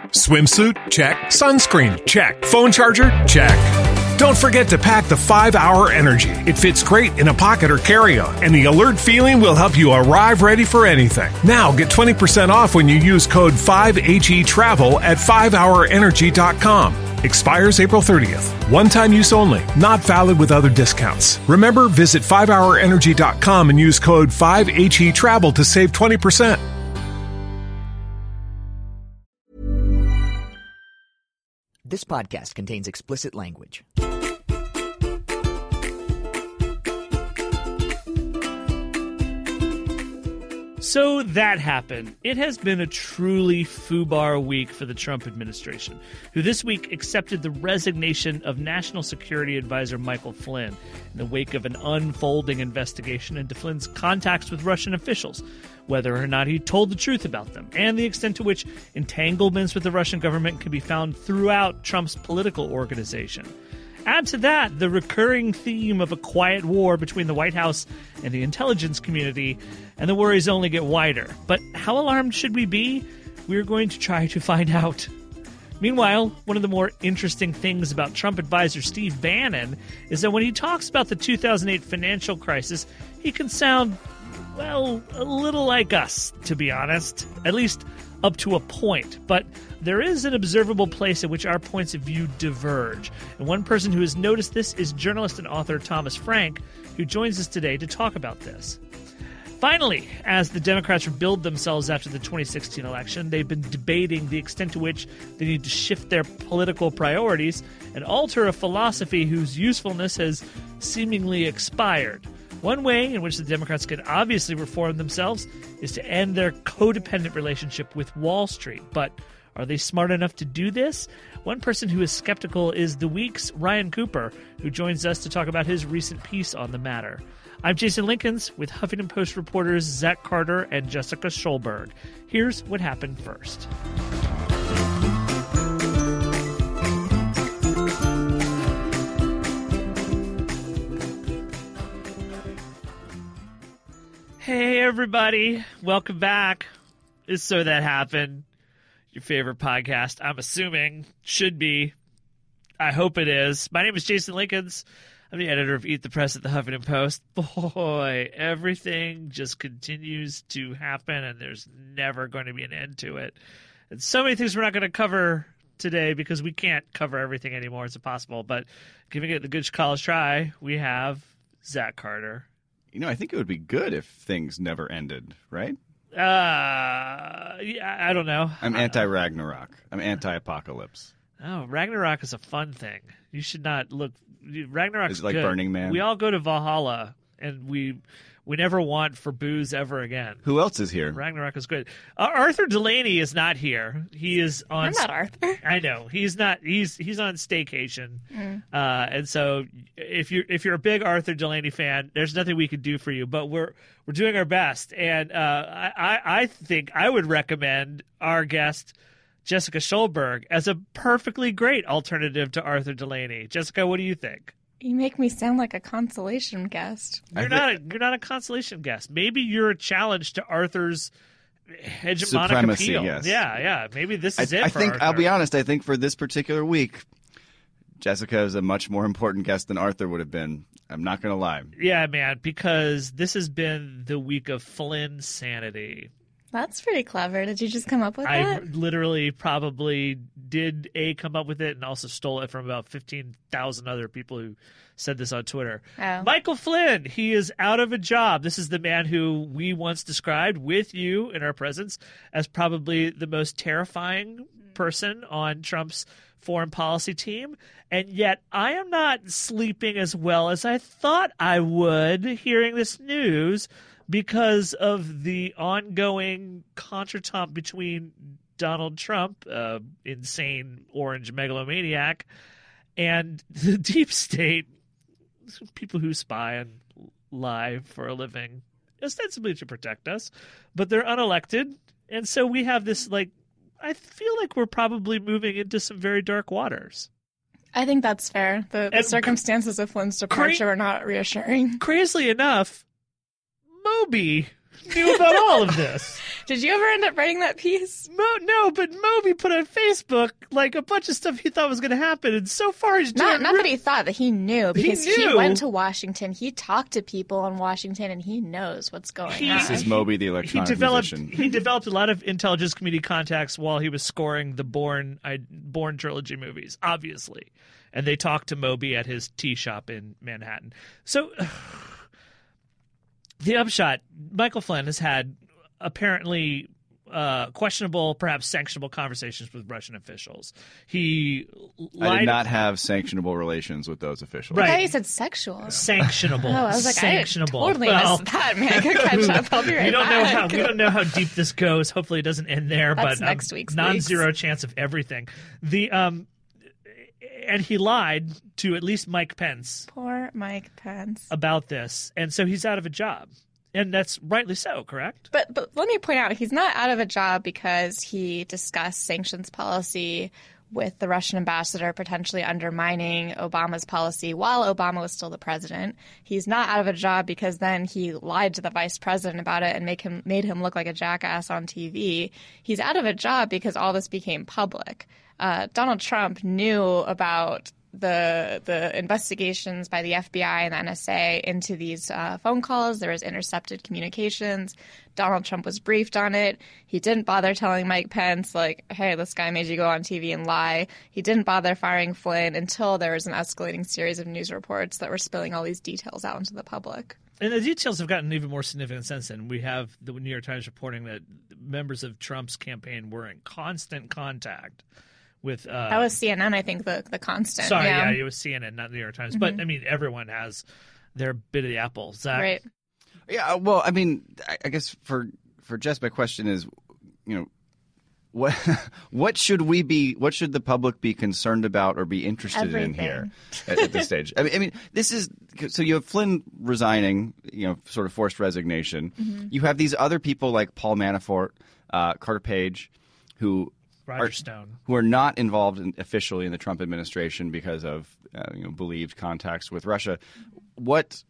Swimsuit? Check. Sunscreen? Check. Phone charger? Check. Don't forget to pack the 5-Hour Energy. It fits great in a pocket or carry-on, and the alert feeling will help you arrive ready for anything. Now get 20% off when you use code 5HETRAVEL at 5hourenergy.com. Expires April 30th. One-time use only. Not valid with other discounts. Remember, visit 5hourenergy.com and use code 5HETRAVEL to save 20%. This podcast contains explicit language. So that happened. It has been a truly FUBAR week for the Trump administration, who this week accepted the resignation of National Security Advisor Michael Flynn in the wake of an unfolding investigation into Flynn's contacts with Russian officials, whether or not he told the truth about them, and the extent to which entanglements with the Russian government can be found throughout Trump's political organization. Add to that the recurring theme of a quiet war between the White House and the intelligence community, and the worries only get wider. But how alarmed should we be? We're going to try to find out. Meanwhile, one of the more interesting things about Trump advisor Steve Bannon is that when he talks about the 2008 financial crisis, he can sound, well, a little like us, to be honest, at least up to a point. But there is an observable place in which our points of view diverge. And one person who has noticed this is journalist and author Thomas Frank, who joins us today to talk about this. Finally, as the Democrats rebuild themselves after the 2016 election, they've been debating the extent to which they need to shift their political priorities and alter a philosophy whose usefulness has seemingly expired. One way in which the Democrats can obviously reform themselves is to end their codependent relationship with Wall Street. But are they smart enough to do this? One person who is skeptical is The Week's Ryan Cooper, who joins us to talk about his recent piece on the matter. I'm Jason Linkins with Huffington Post reporters Zach Carter and Jessica Schulberg. Here's what happened first. Hey, everybody. Welcome back. It's So That Happened, your favorite podcast, I'm assuming, should be. I hope it is. My name is Jason Linkins. I'm the editor of Eat the Press at the Huffington Post. Boy, everything just continues to happen, and there's never going to be an end to it. And so many things we're not going to cover today because we can't cover everything anymore. It's impossible. But giving it the good college try, we have Zach Carter. You know, I think it would be good if things never ended, right? Yeah, I don't know. I'm anti-Ragnarok. I'm anti-apocalypse. Oh, Ragnarok is a fun thing. You should not look. Ragnarok's Is it like good. Burning Man? We all go to Valhalla, and we never want for booze ever again. Who else is here? Ragnarok is good. Arthur Delaney is not here. He is on. I'm not Arthur. I know he's not. He's on staycation, and so if you're a big Arthur Delaney fan, there's nothing we can do for you. But we're doing our best, and I think I would recommend our guest Jessica Schulberg as a perfectly great alternative to Arthur Delaney. Jessica, what do you think? You make me sound like a consolation guest. You're not a consolation guest. Maybe you're a challenge to Arthur's hegemonic Supremacy, appeal. yes. Yeah. Maybe this is it I for think Arthur. I'll be honest. I think for this particular week, Jessica is a much more important guest than Arthur would have been. I'm not going to lie. Yeah, man, because this has been the week of Flynn sanity. That's pretty clever. Did you just come up with I that? literally probably did come up with it and also stole it from about 15,000 other people who said this on Twitter. Oh. Michael Flynn, he is out of a job. This is the man who we once described with you in our presence as probably the most terrifying person on Trump's foreign policy team. And yet I am not sleeping as well as I thought I would hearing this news, because of the ongoing contretemps between Donald Trump, insane orange megalomaniac, and the deep state, people who spy and lie for a living, ostensibly to protect us, but they're unelected. And so we have this, I feel like we're probably moving into some very dark waters. I think that's fair. The circumstances of Flynn's departure are not reassuring. Crazily enough, Moby knew about all of this. Did you ever end up writing that piece? No, but Moby put on Facebook like a bunch of stuff he thought was going to happen, and so far he's doing Not that he thought, that he knew, because he knew. went to Washington. He talked to people in Washington, and he knows what's going on. This is Moby, the electronic musician. He developed a lot of intelligence community contacts while he was scoring the Bourne trilogy movies, obviously. And they talked to Moby at his tea shop in Manhattan. So the upshot, Michael Flynn has had apparently questionable, perhaps sanctionable conversations with Russian officials. He lied. I did not have sanctionable relations with those officials. Right. I thought you said sexual. Sanctionable. Oh, I was like, sanctionable. I totally missed that, man. I could catch up. I'll be right back. We don't know how deep this goes. Hopefully it doesn't end there. That's but next week's non-zero chance of everything. And he lied to at least Mike Pence. Poor Mike Pence. About this. And so he's out of a job. And that's rightly so, correct? But let me point out, he's not out of a job because he discussed sanctions policy with the Russian ambassador, potentially undermining Obama's policy while Obama was still the president. He's not out of a job because then he lied to the vice president about it and made him look like a jackass on TV. He's out of a job because all this became public. Donald Trump knew about the investigations by the FBI and the NSA into these phone calls. There was intercepted communications. Donald Trump was briefed on it. He didn't bother telling Mike Pence, like, hey, this guy made you go on TV and lie. He didn't bother firing Flynn until there was an escalating series of news reports that were spilling all these details out into the public. And the details have gotten even more significant since then. We have the New York Times reporting that members of Trump's campaign were in constant contact with that was CNN, I think, the constant. Sorry, yeah, it was CNN, not the New York Times. Mm-hmm. But I mean, everyone has their bit of the apple. Zach? Right. Yeah. Well, I mean, I guess for Jess, my question is, what should the public be concerned about or be interested in here at this stage? I mean, this is so you have Flynn resigning, sort of forced resignation. Mm-hmm. You have these other people like Paul Manafort, Carter Page, who are not involved officially in the Trump administration because of believed contacts with Russia. What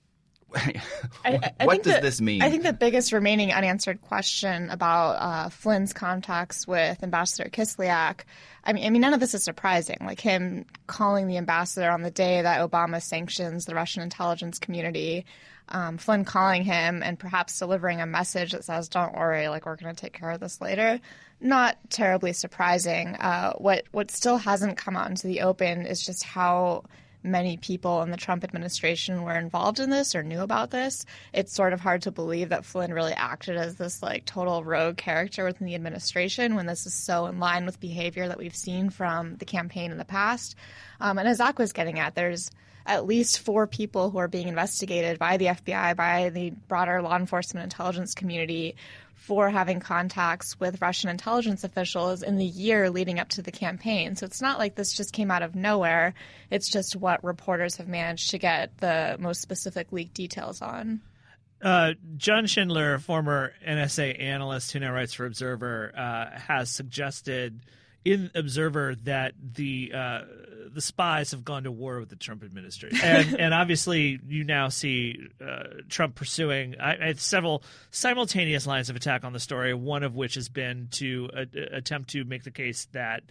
does this mean? I think the biggest remaining unanswered question about Flynn's contacts with Ambassador Kislyak, I mean, none of this is surprising. Like him calling the ambassador on the day that Obama sanctions the Russian intelligence community, Flynn calling him and perhaps delivering a message that says, "Don't worry, like we're going to take care of this later." Not terribly surprising. What still hasn't come out into the open is just how many people in the Trump administration were involved in this or knew about this. It's sort of hard to believe that Flynn really acted as this like total rogue character within the administration when this is so in line with behavior that we've seen from the campaign in the past. And as Zach was getting at, there's at least 4 people who are being investigated by the FBI, by the broader law enforcement intelligence community for having contacts with Russian intelligence officials in the year leading up to the campaign. So it's not like this just came out of nowhere. It's just what reporters have managed to get the most specific leaked details on. John Schindler, former NSA analyst who now writes for Observer, has suggested in Observer that the spies have gone to war with the Trump administration, and obviously you now see Trump pursuing several simultaneous lines of attack on the story. One of which has been to attempt to make the case that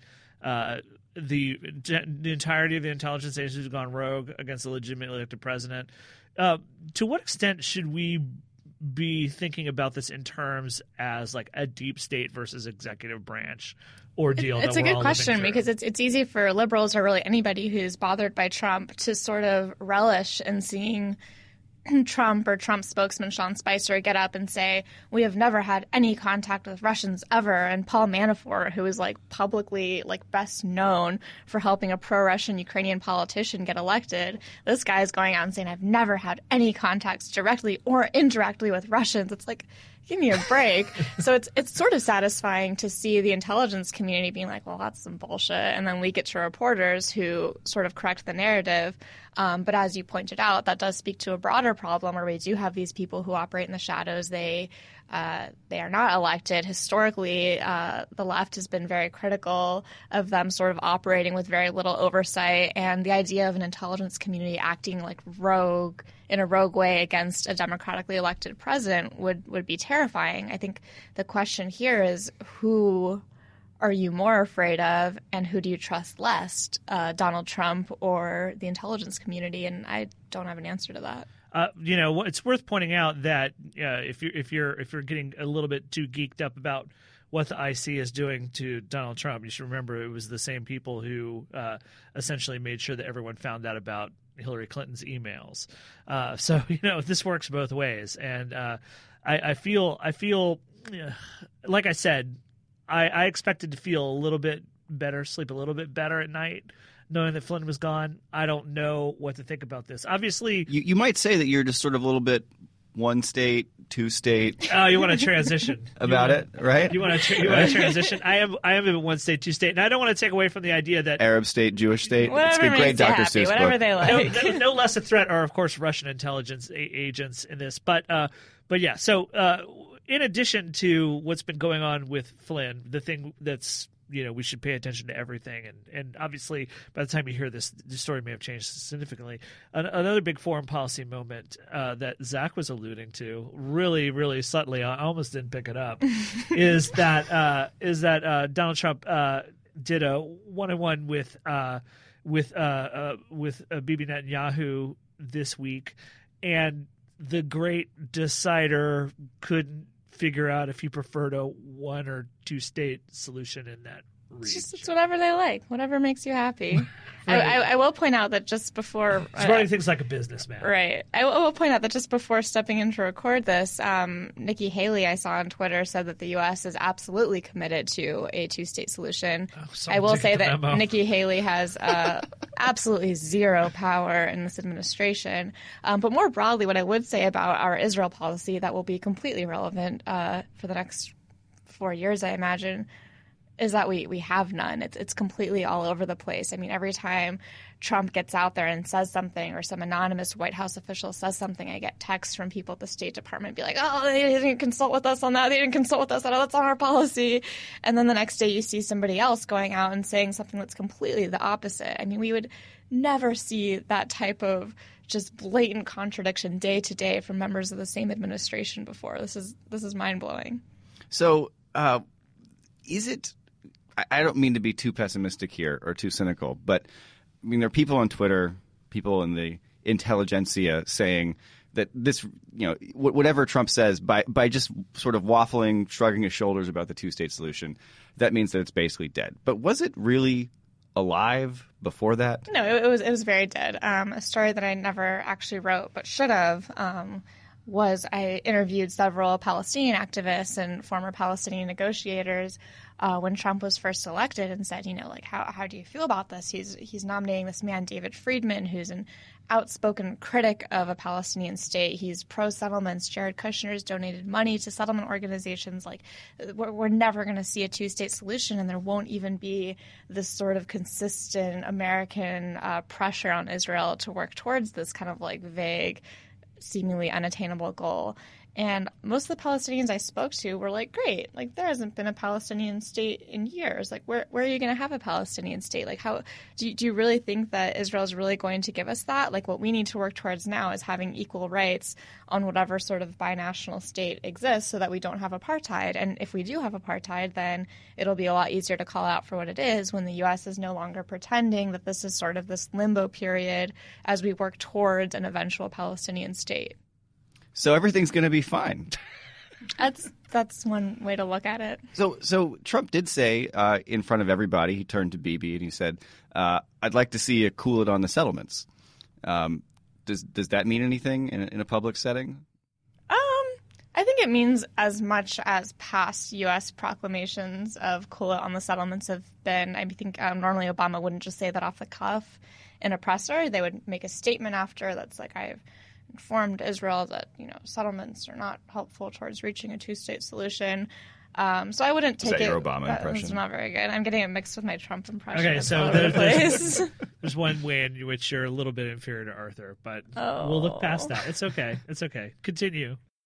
the entirety of the intelligence agencies have gone rogue against the legitimately elected president. To what extent should we be thinking about this in terms as like a deep state versus executive branch ordeal? It's a good question because it's easy for liberals or really anybody who's bothered by Trump to sort of relish in seeing Trump or Trump's spokesman Sean Spicer get up and say, we have never had any contact with Russians ever. And Paul Manafort, who is like publicly like best known for helping a pro-Russian Ukrainian politician get elected, this guy is going out and saying, I've never had any contacts directly or indirectly with Russians. It's like, give me a break. So it's sort of satisfying to see the intelligence community being like, well, that's some bullshit, and then leak it to reporters who sort of correct the narrative. But as you pointed out, that does speak to a broader problem where we do have these people who operate in the shadows. They they are not elected. Historically, the left has been very critical of them sort of operating with very little oversight, and the idea of an intelligence community acting like in a rogue way against a democratically elected president would be terrifying. I think the question here is, who are you more afraid of, and who do you trust less, Donald Trump or the intelligence community? And I don't have an answer to that. It's worth pointing out that if you're getting a little bit too geeked up about what the IC is doing to Donald Trump, you should remember it was the same people who essentially made sure that everyone found out about Hillary Clinton's emails. So this works both ways, and I feel like I said, I expected to feel a little bit better, sleep a little bit better at night, knowing that Flynn was gone. I don't know what to think about this. Obviously, you might say that you're just sort of a little bit one state, two state. Oh, you want to transition about it, right? You want to transition. I am a one state, two state, and I don't want to take away from the idea that Arab state, Jewish state. Whatever it's a great Dr. happy, Seuss whatever book. they like. No less a threat are, of course, Russian intelligence agents in this, but yeah. So in addition to what's been going on with Flynn, the thing that's we should pay attention to everything. And obviously, by the time you hear this, the story may have changed significantly. Another big foreign policy moment that Zach was alluding to, really, really subtly, I almost didn't pick it up, is that Donald Trump did a one-on-one with Bibi Netanyahu this week, and the great decider couldn't figure out if he preferred a one or two state solution in that region. It's whatever they like, whatever makes you happy. I will point out that just before he's running things like a businessman, right? I will point out that just before stepping in to record this, Nikki Haley, I saw on Twitter, said that the U.S. is absolutely committed to a two-state solution. I will say that Nikki Haley has absolutely zero power in this administration. But more broadly, what I would say about our Israel policy that will be completely relevant for the next 4 years, I imagine, is that we have none. It's completely all over the place. I mean, every time Trump gets out there and says something, or some anonymous White House official says something, I get texts from people at the State Department be like, oh, they didn't consult with us on that. They didn't consult with us on that. That's on our policy. And then the next day you see somebody else going out and saying something that's completely the opposite. I mean, we would never see that type of just blatant contradiction day to day from members of the same administration before. This is mind-blowing. So is it – I don't mean to be too pessimistic here or too cynical, but I mean there are people on Twitter, people in the intelligentsia saying that this – whatever Trump says, by just sort of waffling, shrugging his shoulders about the two-state solution, that means that it's basically dead. But was it really alive before that? No, it was very dead. A story that I never actually wrote but should have was I interviewed several Palestinian activists and former Palestinian negotiators when Trump was first elected, and said, how do you feel about this? He's nominating this man, David Friedman, who's an outspoken critic of a Palestinian state. He's pro-settlements. Jared Kushner's donated money to settlement organizations. Like, we're never going to see a two-state solution, and there won't even be this sort of consistent American pressure on Israel to work towards this kind of like vague, seemingly unattainable goal. And most of the Palestinians I spoke to were like, great, like there hasn't been a Palestinian state in years. Like, where are you going to have a Palestinian state? Like, how do you really think that Israel is really going to give us that? Like, what we need to work towards now is having equal rights on whatever sort of binational state exists, so that we don't have apartheid. And if we do have apartheid, then it'll be a lot easier to call out for what it is when the U.S. is no longer pretending that this is sort of this limbo period as we work towards an eventual Palestinian state. So everything's going to be fine. That's one way to look at it. So Trump did say in front of everybody, he turned to Bibi and he said, I'd like to see you cool it on the settlements. Does that mean anything in a public setting? I think it means as much as past U.S. proclamations of cool it on the settlements have been. I think normally Obama wouldn't just say that off the cuff in a presser. They would make a statement after that's like, I've informed Israel that settlements are not helpful towards reaching a two-state solution. So I wouldn't take it. Is that your Obama impression? It's not very good. I'm getting it mixed with my Trump impression. Okay, so there's one way in which you're a little bit inferior to Arthur, but we'll look past that. It's okay. It's okay. Continue.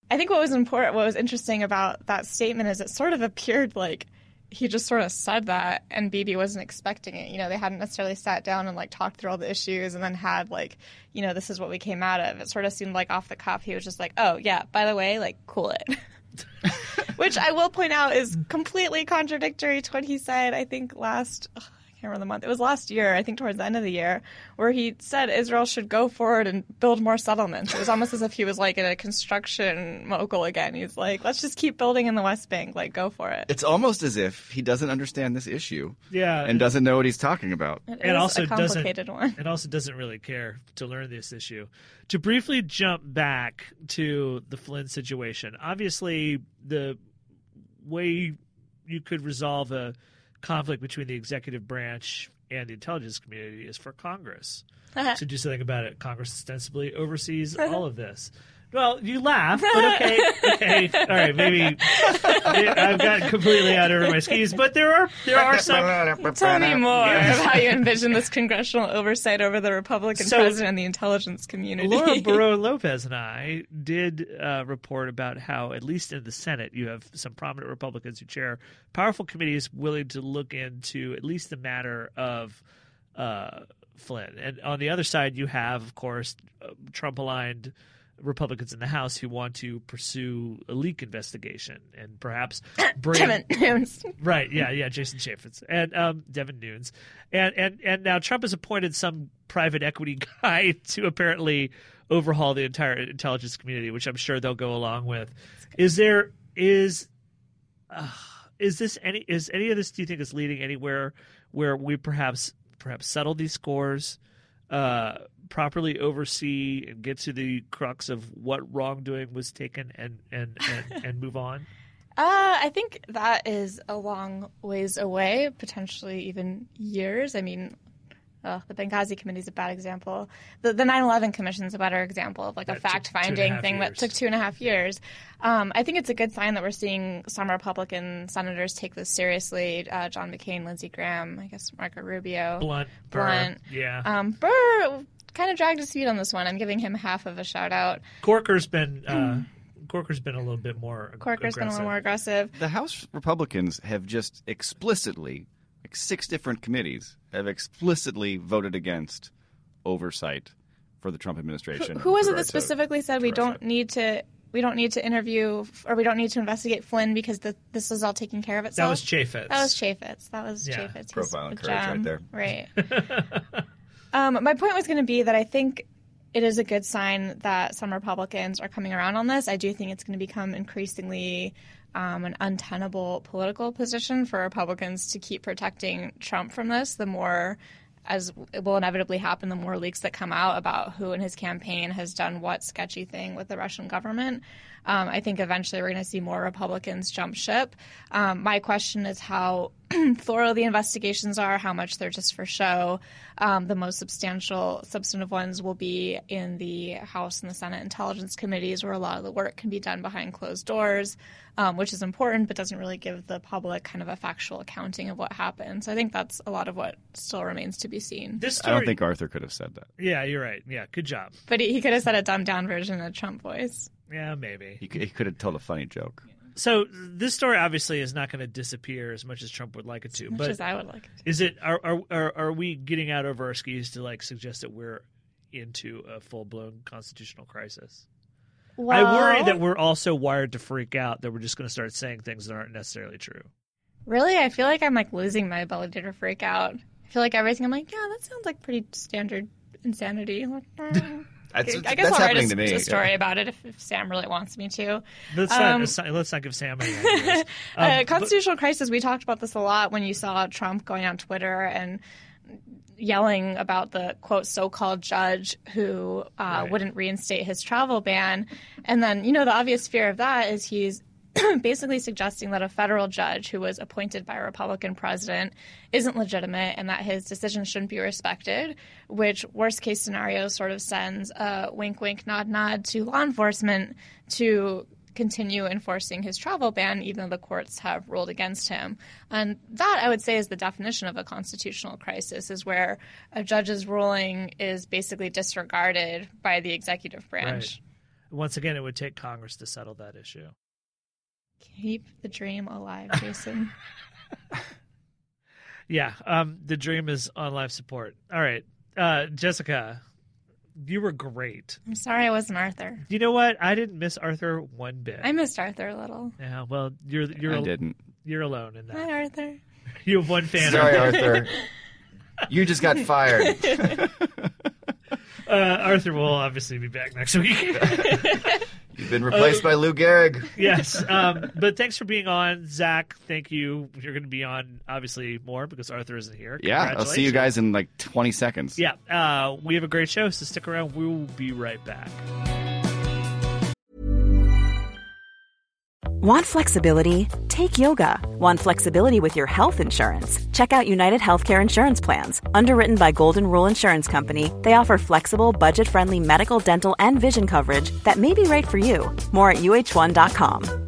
I think what was interesting about that statement is it sort of appeared like he just sort of said that and Bibi wasn't expecting it. They hadn't necessarily sat down and talked through all the issues and then had this is what we came out of. It sort of seemed like off the cuff. He was just like, oh yeah, by the way, cool it. Which I will point out is completely contradictory to what he said, I think I can't remember the month. It was last year, I think towards the end of the year, where he said Israel should go forward and build more settlements. It was almost as if he was in a construction mogul again. He's like, let's just keep building in the West Bank. Go for it. It's almost as if he doesn't understand this issue. Yeah. And doesn't know what he's talking about. It is a complicated one. It also doesn't really care to learn this issue. To briefly jump back to the Flynn situation, obviously the way you could resolve a conflict between the executive branch and the intelligence community is for Congress to do something about it. Congress ostensibly oversees all of this. Well, you laugh, but okay. All right, maybe I've gotten completely out over my skis, but there are some. Tell me more of how you envision this congressional oversight over the Republican president and the intelligence community. Laura Barreau Lopez and I did report about how, at least in the Senate, you have some prominent Republicans who chair powerful committees willing to look into at least the matter of Flynn. And on the other side, you have, of course, Trump-aligned Republicans in the House who want to pursue a leak investigation and perhaps bring Devin Nunes. Right, yeah, Jason Chaffetz and Devin Nunes, and now Trump has appointed some private equity guy to apparently overhaul the entire intelligence community, which I'm sure they'll go along with. Is any of this, do you think, is leading anywhere where we perhaps settle these scores, properly oversee and get to the crux of what wrongdoing was taken and move on? I think that is a long ways away, potentially even years. I mean, the Benghazi Committee is a bad example. The 9/11 Commission is a better example of a fact-finding thing that took 2.5 years. I think it's a good sign that we're seeing some Republican senators take this seriously. John McCain, Lindsey Graham, I guess Marco Rubio. Blunt. Yeah. Burr kind of dragged his feet on this one. I'm giving him half of a shout-out. Corker's been a little bit more aggressive. The House Republicans have just explicitly, 6 different committees, have explicitly voted against oversight for the Trump administration. Who was it that specifically said we don't need to interview or we don't need to investigate Flynn because this is all taking care of itself? That was Chaffetz. Chaffetz. Profile and courage right there. Right. My point was going to be that I think it is a good sign that some Republicans are coming around on this. I do think it's going to become increasingly an untenable political position for Republicans to keep protecting Trump from this. The more, as it will inevitably happen, the more leaks that come out about who in his campaign has done what sketchy thing with the Russian government. I think eventually we're going to see more Republicans jump ship. My question is how thorough the investigations are, how much they're just for show. The most substantive ones will be in the House and the Senate Intelligence Committees, where a lot of the work can be done behind closed doors, which is important but doesn't really give the public kind of a factual accounting of what happened. So I think that's a lot of what still remains to be seen. I don't think Arthur could have said that. Yeah, you're right. Yeah, good job. But he could have said a dumbed-down version of Trump voice. Yeah, maybe. He could have told a funny joke. So this story obviously is not going to disappear as much as Trump would like it to. As much as I would like it to. Is it? Are we getting out over our skis to suggest that we're into a full-blown constitutional crisis? Well, I worry that we're also wired to freak out, that we're just going to start saying things that aren't necessarily true. Really? I feel like I'm losing my ability to freak out. I feel like everything I'm yeah, that sounds like pretty standard insanity. I guess I'll write a story about it if Sam really wants me to. Let's not give Sam any ideas. Constitutional crisis, we talked about this a lot when you saw Trump going on Twitter and yelling about the, quote, so-called judge who wouldn't reinstate his travel ban. And then, the obvious fear of that is he's basically suggesting that a federal judge who was appointed by a Republican president isn't legitimate and that his decision shouldn't be respected, which worst case scenario sort of sends a wink, wink, nod, nod to law enforcement to continue enforcing his travel ban, even though the courts have ruled against him. And that, I would say, is the definition of a constitutional crisis, is where a judge's ruling is basically disregarded by the executive branch. Right. once again, it would take Congress to settle that issue. Keep the dream alive, Jason. Yeah, the dream is on life support. All right, Jessica, you were great. I'm sorry I wasn't Arthur. You know what? I didn't miss Arthur one bit. I missed Arthur a little. Yeah, well, you're I didn't. You're alone in that. Hi, Arthur. You have one fan. Sorry, Arthur. You just got fired. Arthur will obviously be back next week. You've been replaced by Lou Gehrig. Yes, but thanks for being on, Zach. Thank you. You're going to be on obviously more because Arthur isn't here. Yeah, I'll see you guys in like 20 seconds. Yeah, we have a great show, so stick around. We will be right back. Want flexibility? Take yoga. Want flexibility with your health insurance? Check out United Healthcare Insurance Plans. Underwritten by Golden Rule Insurance Company, they offer flexible, budget-friendly medical, dental, and vision coverage that may be right for you. More at uh1.com.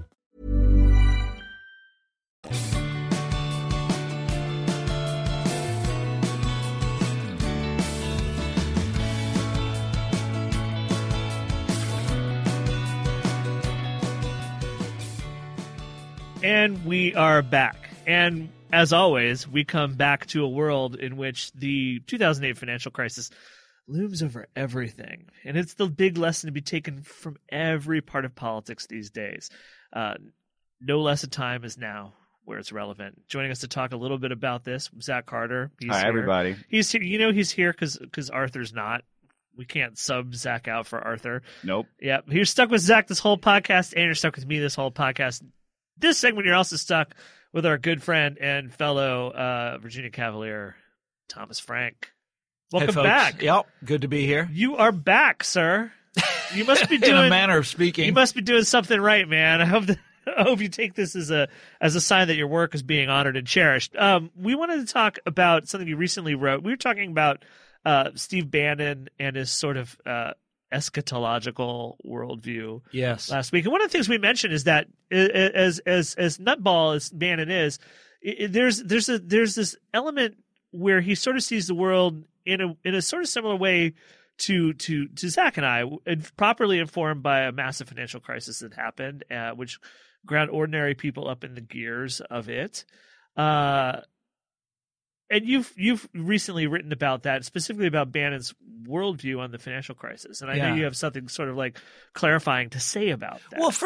And we are back. And as always, we come back to a world in which the 2008 financial crisis looms over everything. And it's the big lesson to be taken from every part of politics these days. No less a time is now where it's relevant. Joining us to talk a little bit about this, Zach Carter. Hi, everybody. He's here. You know he's here because Arthur's not. We can't sub Zach out for Arthur. Nope. Yeah, you're stuck with Zach this whole podcast, and you're stuck with me this whole podcast. This segment, you're also stuck with our good friend and fellow Virginia Cavalier, Thomas Frank. Welcome back. Yep, good to be here. You are back, sir. You must be doing in a manner of speaking. You must be doing something right, man. I hope you take this as a sign that your work is being honored and cherished. We wanted to talk about something you recently wrote. We were talking about Steve Bannon and his sort of eschatological worldview last week. And one of the things we mentioned is that as nutball as Bannon is, there's this element where he sort of sees the world in a sort of similar way to Zach and I, properly informed by a massive financial crisis that happened, which ground ordinary people up in the gears of it. And you've recently written about that, specifically about Bannon's worldview on the financial crisis, and I know you have something sort of like clarifying to say about that. Well,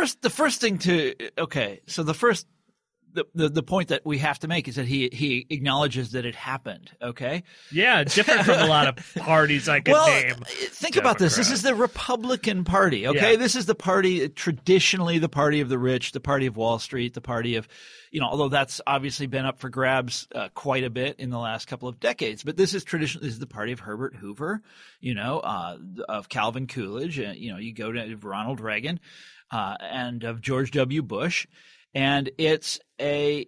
the point that we have to make is that he acknowledges that it happened. Okay. Yeah, different from a lot of parties I could name. Think about this. This is the Republican Party. Okay, This is the party traditionally the party of the rich, the party of Wall Street, the party of, although that's obviously been up for grabs quite a bit in the last couple of decades. But this is the party of Herbert Hoover, of Calvin Coolidge. You go to Ronald Reagan, and of George W. Bush. And it's an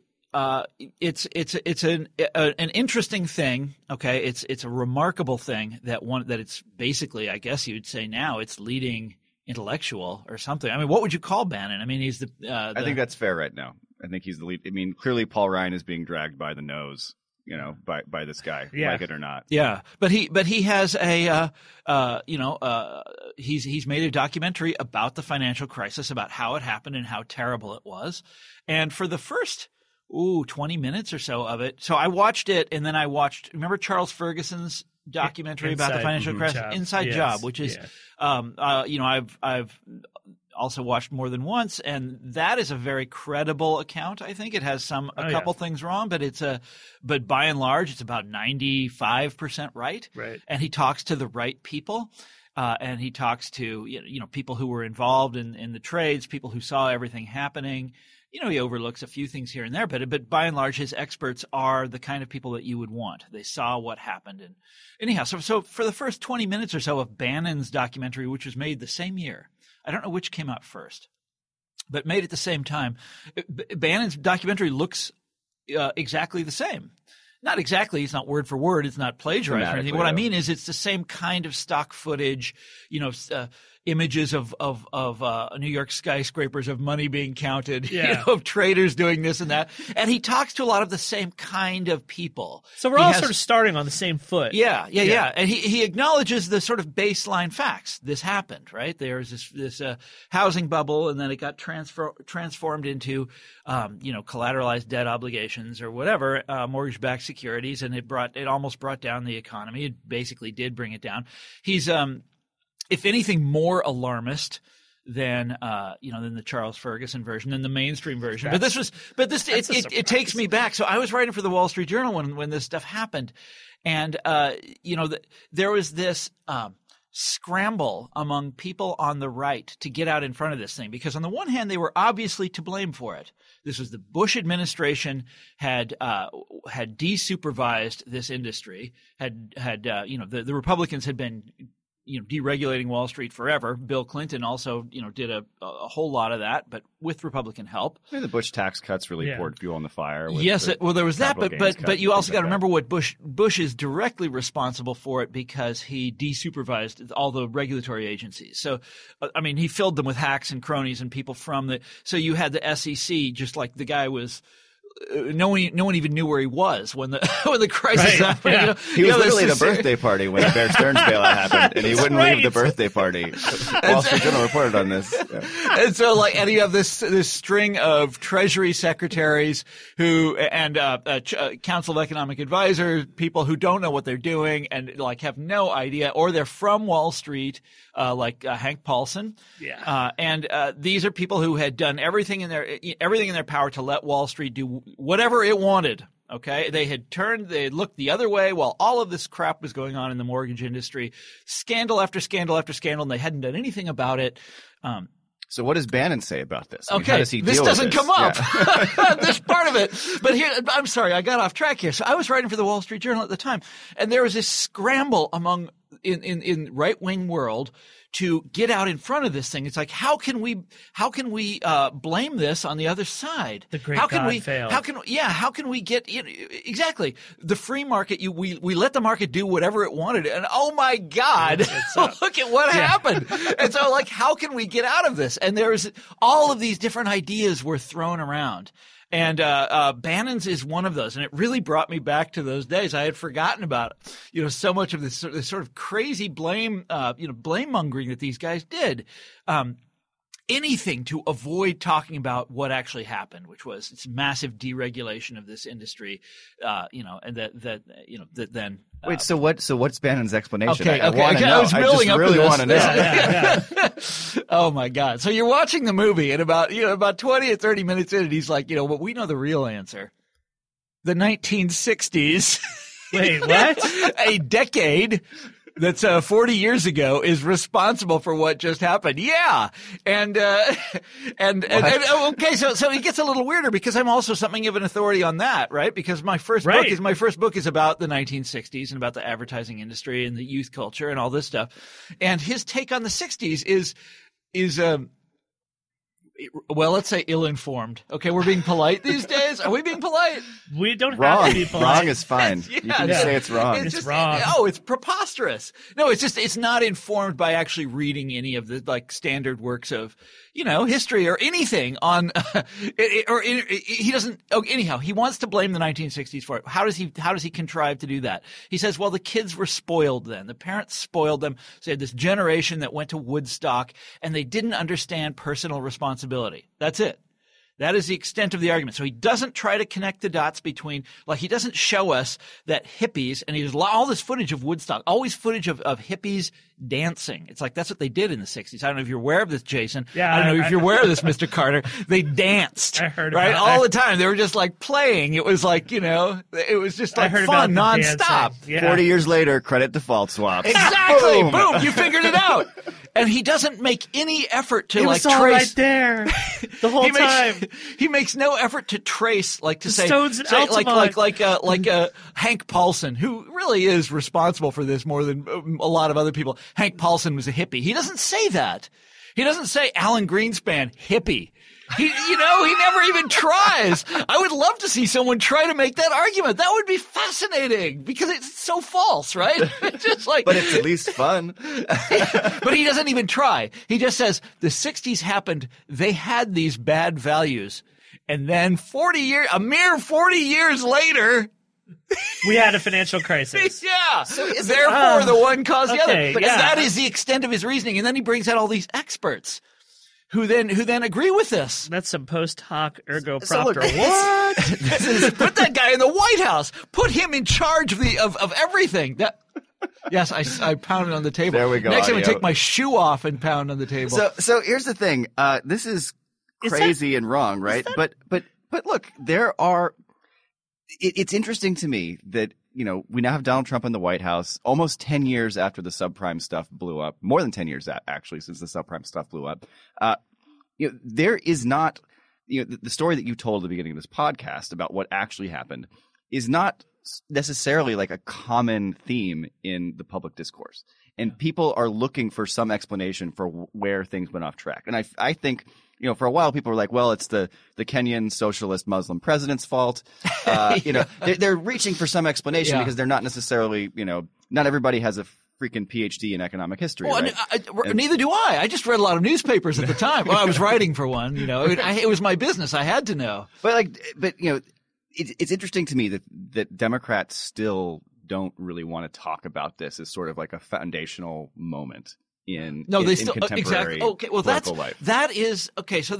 interesting thing. Okay, it's a remarkable thing that it's basically, I guess you'd say now, it's leading intellectual or something. I mean, what would you call Bannon? I mean, he's the I think that's fair right now. I think he's the lead. I mean, clearly Paul Ryan is being dragged by the nose, by this guy, like it or not. Yeah, but he has he's made a documentary about the financial crisis, about how it happened and how terrible it was. And for the first 20 minutes or so of it, so I watched it, and then remember Charles Ferguson's documentary about the financial crisis, Inside Job, which is I've also watched more than once, and that is a very credible account. I think it has a couple things wrong, but by and large, it's about 95% right. Right. And he talks to the right people, and he talks to people who were involved in the trades, people who saw everything happening. He overlooks a few things here and there, but by and large, his experts are the kind of people that you would want. They saw what happened, and anyhow, so for the first 20 minutes or so of Bannon's documentary, which was made the same year. I don't know which came out first, but made at the same time. Bannon's documentary looks exactly the same. Not exactly. It's not word for word. It's not plagiarized or anything. What I mean is it's the same kind of stock footage. images of New York skyscrapers, of money being counted, Yeah. of traders doing this and that. And he talks to a lot of the same kind of people. So we're all sort of starting on the same foot. Yeah. And he acknowledges the sort of baseline facts. This happened, right? There's this housing bubble, and then it got transformed into, collateralized debt obligations or whatever, mortgage-backed securities, and it almost brought down the economy. It basically did bring it down. He's, if anything, more alarmist than the Charles Ferguson version, than the mainstream version. It takes me back. So I was writing for the Wall Street Journal when this stuff happened, and there was this scramble among people on the right to get out in front of this thing, because on the one hand they were obviously to blame for it. This was the Bush administration had desupervised this industry. The Republicans had been deregulating Wall Street forever. Bill Clinton also did a whole lot of that, but with Republican help. I mean, the Bush tax cuts really poured fuel on the fire. Yes, there was that, but you also got to remember what Bush is directly responsible for it, because he desupervised all the regulatory agencies. So, I mean, he filled them with hacks and cronies and people so you had the SEC, just like the guy was. No one even knew where he was when the crisis happened. Yeah. He was literally at a birthday party when Bear Stearns bailout happened, and he wouldn't leave the birthday party. Wall Street Journal reported on this. Yeah. And so, and you have this string of Treasury secretaries and Council of Economic Advisors, people who don't know what they're doing and have no idea, or they're from Wall Street, like Hank Paulson. Yeah. And these are people who had done everything in their power to let Wall Street do whatever it wanted. Okay. They had looked the other way while all of this crap was going on in the mortgage industry, scandal after scandal after scandal, and they hadn't done anything about it. So what does Bannon say about this? I mean, okay, how does he this deal doesn't with this? come up. Yeah. This part of it. But here, I'm sorry, I got off track here. So I was writing for the Wall Street Journal at the time, and there was this scramble in right-wing world to get out in front of this thing. It's like, how can we blame this on the other side? The great failed. How can we get exactly the free market? We let the market do whatever it wanted, and oh my God, look at what happened. And so, how can we get out of this? And there's all of these different ideas were thrown around. And Bannon's is one of those, and it really brought me back to those days. I had forgotten about so much of this sort of crazy blame mongering that these guys did. Anything to avoid talking about what actually happened, which was this massive deregulation of this industry, and that then. Wait, so what's Bannon's explanation? Okay, I want to know. I just really want to know. Yeah. Oh my God! So you're watching the movie, and about 20 or 30 minutes in, he's like, but we know the real answer. The 1960s. Wait, what? A decade that's 40 years ago is responsible for what just happened. Yeah. And okay, so it gets a little weirder because I'm also something of an authority on that, right? Because my first book is about the 1960s and about the advertising industry and the youth culture and all this stuff. And his take on the 60s is well, let's say ill-informed. Okay, we're being polite these days. Are we being polite? We don't have to be polite. Wrong is fine. You can say it's wrong. It's wrong. It's preposterous. No, it's not informed by actually reading any of the standard works of history or anything on he doesn't. Anyhow, he wants to blame the 1960s for it. How does he contrive to do that? He says, well, the kids were spoiled then. The parents spoiled them. So they had this generation that went to Woodstock and they didn't understand personal responsibility. That's it. That is the extent of the argument. So he doesn't try to connect the dots between, he doesn't show us that hippies, and there's all this footage of Woodstock, always footage of hippies dancing. It's that's what they did in the 60s. I don't know if you're aware of this, Jason. Yeah, I don't know if you're aware of this, Mr. Carter. They danced. I heard right? about All the time. They were just playing. It was it was just fun, nonstop. Yeah. 40 years later, credit default swaps. Exactly. Boom. You figured it out. And he doesn't make any effort to it was all trace. Right there, the whole time. He makes no effort to trace, to say, Stones and Altamont. like Hank Paulson, who really is responsible for this more than a lot of other people. Hank Paulson was a hippie. He doesn't say that. He doesn't say Alan Greenspan hippie. He never even tries. I would love to see someone try to make that argument. That would be fascinating because it's so false, right? It's just like, but it's at least fun. But he doesn't even try. He just says the 60s happened. They had these bad values. And then a mere 40 years later, we had a financial crisis. Yeah. So therefore, the one caused the other. But yeah. that is the extent of his reasoning. And then he brings out all these experts who then agree with this. That's some post hoc ergo propter. So look, what? Put that guy in the White House. Put him in charge of everything. Yes, I pounded on the table. There we go. Next, I'm going to take my shoe off and pound on the table. So here's the thing. This is crazy and wrong, right? But look, there are. It's interesting to me that we now have Donald Trump in the White House almost 10 years after the subprime stuff blew up. More than 10 years actually since the subprime stuff blew up. There is not the story that you told at the beginning of this podcast about what actually happened is not necessarily like a common theme in the public discourse. And people are looking for some explanation for where things went off track. And I think, for a while people were like, well, it's the Kenyan socialist Muslim president's fault. They're reaching for some explanation because they're not necessarily, not everybody has a freaking PhD in economic history. Well, right? Neither do I. I just read a lot of newspapers at the time. Well, I was writing for one, it was my business. I had to know. It's interesting to me that Democrats still don't really want to talk about this as sort of like a foundational moment in contemporary political life. That is okay. So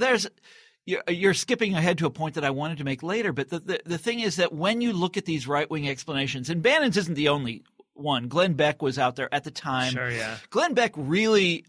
you're skipping ahead to a point that I wanted to make later. But the thing is that when you look at these right wing explanations, and Bannon's isn't the only one. Glenn Beck was out there at the time. Sure, yeah. Glenn Beck really.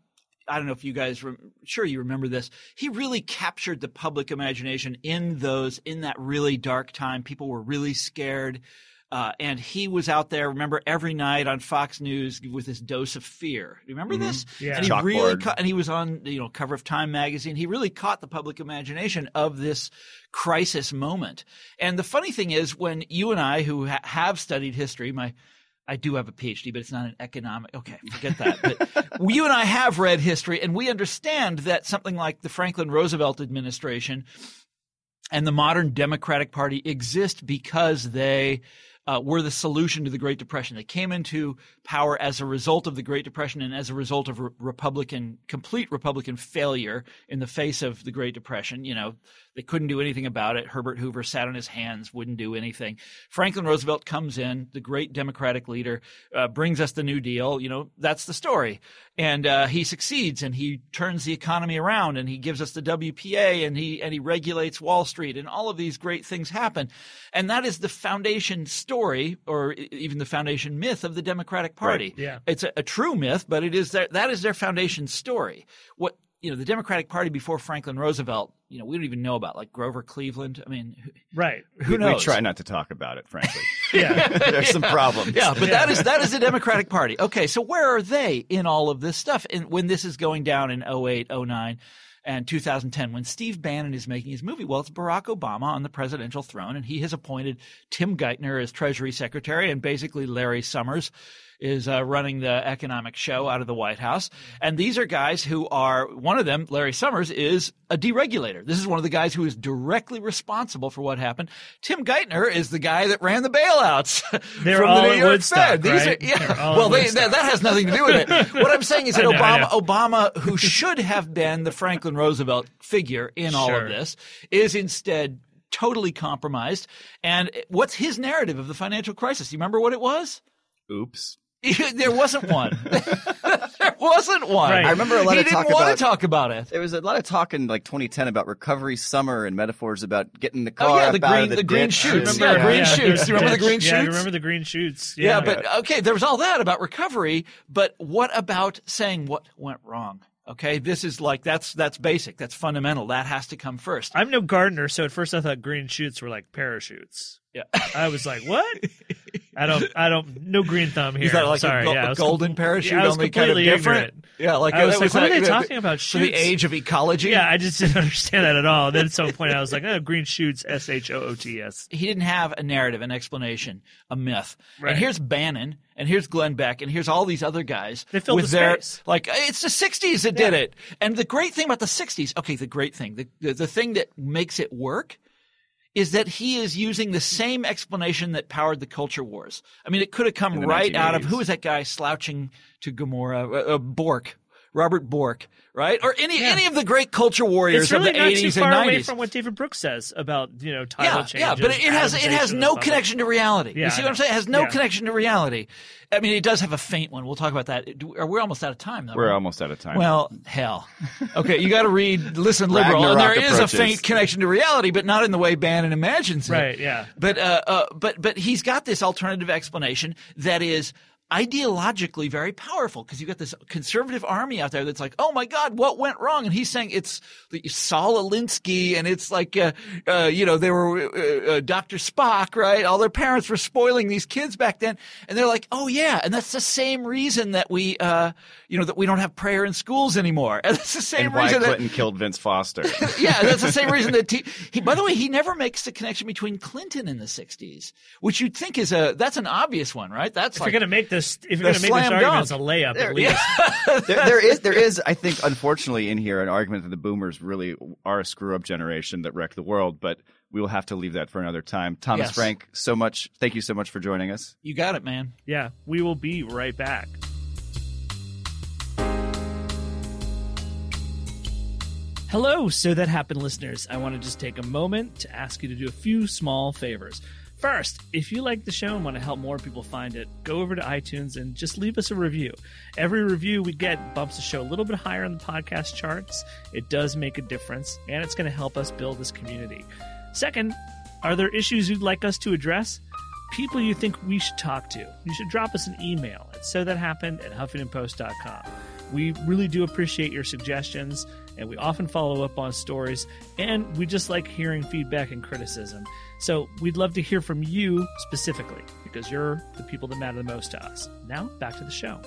I don't know if you guys sure you remember this. He really captured the public imagination in that really dark time. People were really scared. And he was out there, remember, every night on Fox News with this dose of fear. Do you remember this? Yeah. And he really and he was on cover of Time magazine. He really caught the public imagination of this crisis moment. And the funny thing is, when you and I, who have studied history, I do have a PhD, but it's not an economic. Okay, forget that. But you and I have read history, and we understand that something like the Franklin Roosevelt administration and the modern Democratic Party exist because they were the solution to the Great Depression. They came into power as a result of the Great Depression and as a result of complete Republican failure in the face of the Great Depression. They couldn't do anything about it. Herbert Hoover sat on his hands, wouldn't do anything. Franklin Roosevelt comes in, the great Democratic leader, brings us the New Deal. That's the story. And he succeeds, and he turns the economy around, and he gives us the WPA, and he regulates Wall Street, and all of these great things happen. And that is the foundation story, or even the foundation myth of the Democratic Party. Right. Yeah. It's a true myth, but that is their foundation story. The Democratic Party before Franklin Roosevelt, we don't even know about, like Grover Cleveland. I mean, right? Who knows? We try not to talk about it, frankly. Yeah, there's some problems. Yeah, but that is the Democratic Party. Okay, so where are they in all of this stuff? And when this is going down in 2008, 2009, and 2010, when Steve Bannon is making his movie, well, it's Barack Obama on the presidential throne, and he has appointed Tim Geithner as Treasury Secretary, and basically Larry Summers is running the economic show out of the White House. And these are guys who are – one of them, Larry Summers, is a deregulator. This is one of the guys who is directly responsible for what happened. Tim Geithner is the guy that ran the bailouts They're from all the New at York Woodstock, Fed. right? That has nothing to do with it. What I'm saying is that I know. Obama, who should have been the Franklin Roosevelt figure in all of this, is instead totally compromised. And what's his narrative of the financial crisis? You remember what it was? Oops. There wasn't one. There wasn't one. Right. I remember a lot he of talk didn't want about. to talk about it. There was a lot of talk in like 2010 about recovery summer and metaphors about getting the car out of the green ditch. shoots. Remember, Green shoots. Do you remember the green shoots? Yeah, I remember the green shoots. Yeah, but okay, there was all that about recovery, but what about saying what went wrong? Okay, this is like that's basic, that's fundamental. That has to come first. I'm no gardener, so at first I thought green shoots were like parachutes. Yeah, I was like, what? I don't. No green thumb here. Is that like Sorry, a golden parachute, I was only kind of completely different? ignorant. Yeah, like I was like, that what are they like, talking about? For the Shoots? age of ecology? Yeah, I just didn't understand that at all. Then at some point I was like, green shoots, SHOOTS. He didn't have a narrative, an explanation, a myth. Right. And here's Bannon, and here's Glenn Beck, and here's all these other guys. They filled with the their, space. like, it's the 60s that did it. And the great thing about the 60s, okay, the great thing, the thing that makes it work is that he is using the same explanation that powered the culture wars. I mean, it could have come right out of, who was that guy slouching to Gomorrah? Bork. Robert Bork, right? Or any of the great culture warriors It's really of the not 80s too and far 90s. away from what David Brooks says about, title changes. Yeah, but it has no connection to reality. Yeah, You see what I'm saying? It has no connection to reality. I mean, it does have a faint one. We'll talk about that. We're almost out of time, though. We're almost out of time. Well, hell. Okay, you got to listen liberal, and there is a faint connection to reality, but not in the way Bannon imagines it. Right, yeah. But he's got this alternative explanation that is ideologically very powerful, because you've got this conservative army out there that's like, oh my God, what went wrong? And he's saying it's Saul Alinsky, and it's like, they were Dr. Spock, right? All their parents were spoiling these kids back then. And they're like, oh yeah. And that's the same reason that we, that we don't have prayer in schools anymore. And that's the same reason why Clinton killed Vince Foster. Yeah, that's the same reason that he, by the way, he never makes the connection between Clinton and the 60s, which you'd think that's an obvious one, right? That's if you're going to make this argument, it's a layup at least. there is, I think, unfortunately, in here an argument that the boomers really are a screw-up generation that wrecked the world, but we will have to leave that for another time. Thomas Frank, thank you so much for joining us. You got it, man. Yeah, we will be right back. Hello, So That Happened listeners. I want to just take a moment to ask you to do a few small favors. First, if you like the show and want to help more people find it, go over to iTunes and just leave us a review. Every review we get bumps the show a little bit higher in the podcast charts. It does make a difference, and it's going to help us build this community. Second, are there issues you'd like us to address? People you think we should talk to? You should drop us an email at sothathappened@huffingtonpost.com. We really do appreciate your suggestions, and we often follow up on stories, and we just like hearing feedback and criticism. So we'd love to hear from you specifically, because you're the people that matter the most to us. Now, back to the show.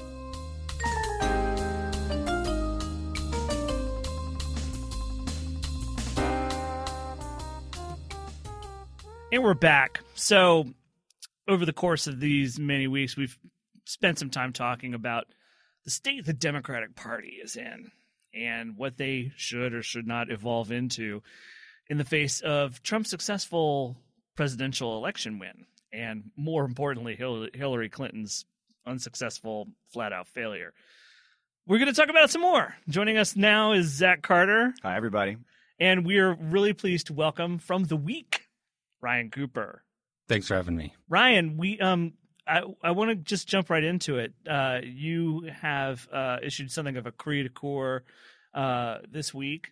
And we're back. So over the course of these many weeks, we've spent some time talking about the state the Democratic Party is in and what they should or should not evolve into in the face of Trump's successful presidential election win, and more importantly, Hillary Clinton's unsuccessful flat-out failure. We're going to talk about it some more. Joining us now is Zach Carter. Hi, everybody. And we are really pleased to welcome from the week, Ryan Cooper. Thanks for having me. Ryan, I want to just jump right into it. You have issued something of a cri de coeur this week,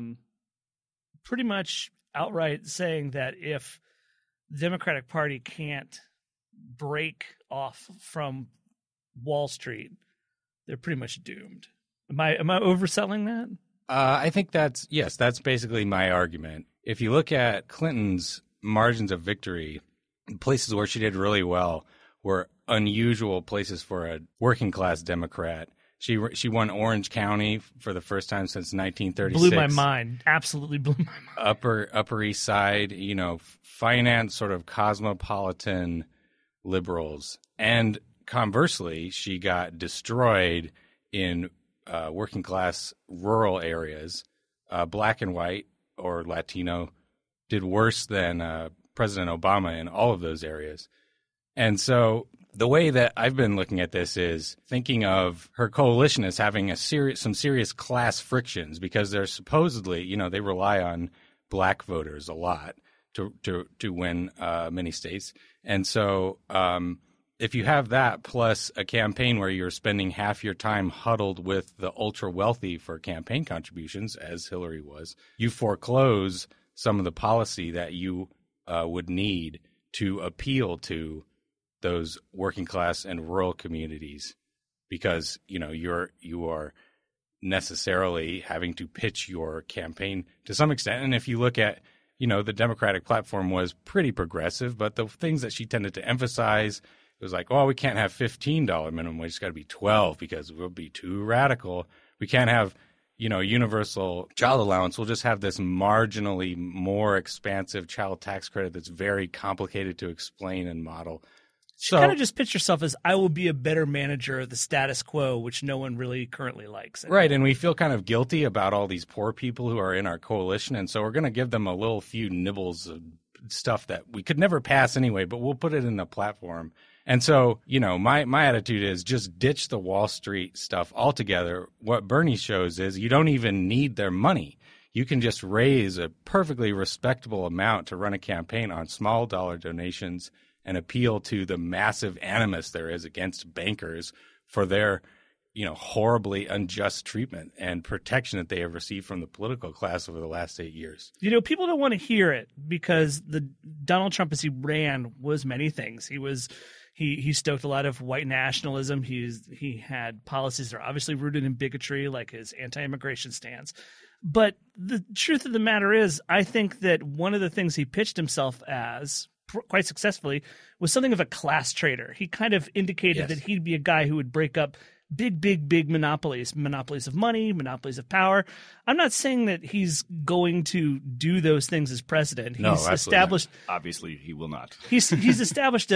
pretty much outright saying that if the Democratic Party can't break off from Wall Street, they're pretty much doomed. Am I overselling that? I think that's basically my argument. If you look at Clinton's margins of victory, places where she did really well were unusual places for a working class Democrat. She won Orange County for the first time since 1936. Blew my mind. Absolutely blew my mind. Upper East Side, finance sort of cosmopolitan liberals. And conversely, she got destroyed in working class rural areas. Black and white or Latino did worse than President Obama in all of those areas. And so the way that I've been looking at this is thinking of her coalition as having some serious class frictions, because they're supposedly, they rely on black voters a lot to win many states. And so if you have that plus a campaign where you're spending half your time huddled with the ultra wealthy for campaign contributions, as Hillary was, you foreclose some of the policy that you would need to appeal to those working class and rural communities, because you are necessarily having to pitch your campaign to some extent. And if you look at the Democratic platform was pretty progressive, but the things that she tended to emphasize, it was like, oh, we can't have $15 minimum wage. It's got to be $12 because we'll be too radical. We can't have, universal child allowance. We'll just have this marginally more expansive child tax credit that's very complicated to explain and model. So kind of just pitch yourself as I will be a better manager of the status quo, which no one really currently likes. Right, and we feel kind of guilty about all these poor people who are in our coalition, and so we're going to give them a little few nibbles of stuff that we could never pass anyway, but we'll put it in the platform. And so, my attitude is just ditch the Wall Street stuff altogether. What Bernie shows is you don't even need their money. You can just raise a perfectly respectable amount to run a campaign on small dollar donations and appeal to the massive animus there is against bankers for their, horribly unjust treatment and protection that they have received from the political class over the last 8 years. People don't want to hear it because the Donald Trump, as he ran, was many things. He stoked a lot of white nationalism. He had policies that are obviously rooted in bigotry, like his anti-immigration stance. But the truth of the matter is, I think that one of the things he pitched himself as quite successfully was something of a class trader. He kind of indicated that he'd be a guy who would break up big monopolies of money, monopolies of power. I'm not saying that he's going to do those things as president. No, he's established. Not. Obviously, he will not. He's established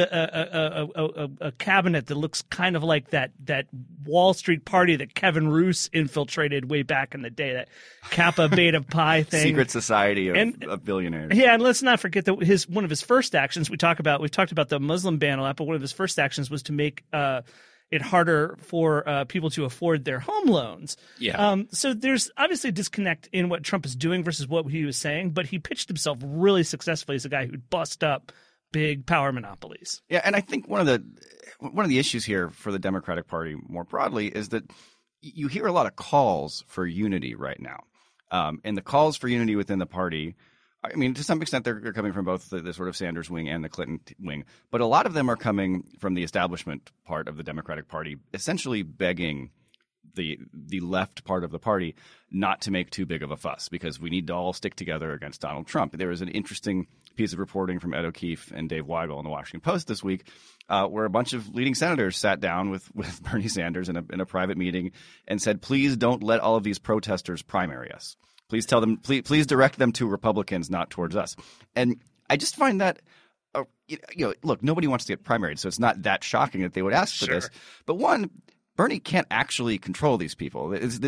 a cabinet that looks kind of like that Wall Street party that Kevin Roose infiltrated way back in the day, that Kappa Beta Pi thing, secret society of billionaires. Yeah, and let's not forget that one of his first actions we've talked about the Muslim ban a lot, but one of his first actions was to make it harder for people to afford their home loans. Yeah. So there's obviously a disconnect in what Trump is doing versus what he was saying, but he pitched himself really successfully as a guy who'd bust up big power monopolies. Yeah, and I think one of the issues here for the Democratic Party more broadly is that you hear a lot of calls for unity right now. And the calls for unity within the party, I mean, to some extent, they're coming from both the sort of Sanders wing and the Clinton wing. But a lot of them are coming from the establishment part of the Democratic Party, essentially begging the left part of the party not to make too big of a fuss because we need to all stick together against Donald Trump. There was an interesting piece of reporting from Ed O'Keefe and Dave Weigel in the Washington Post this week where a bunch of leading senators sat down with Bernie Sanders in a private meeting and said, please don't let all of these protesters primary us. Please tell them. Please direct them to Republicans, not towards us. And I just find that, look, nobody wants to get primaried, so it's not that shocking that they would ask for this. But one, Bernie can't actually control these people.